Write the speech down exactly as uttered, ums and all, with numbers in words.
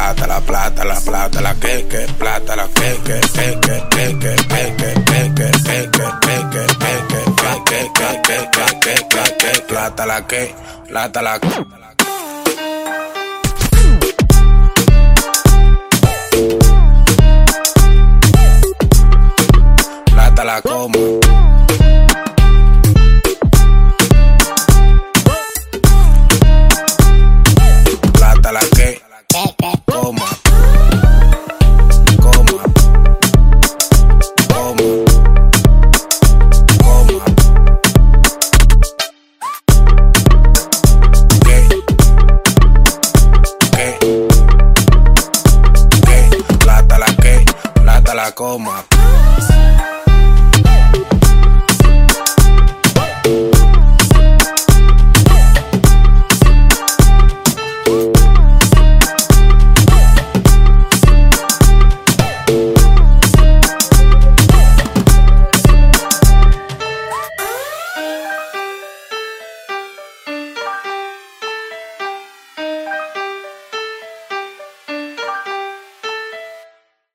plata, la plata, la plata, la que, que, plata, la que, que, que, que, que, que, que, que, que, que, que, que, que, que, que, plata, la que, plata, la que. Plata la como. Plata la que coma. Coma. Coma. Coma. ¿Qué? ¿Qué? ¿Qué? Plata la que, plata la coma.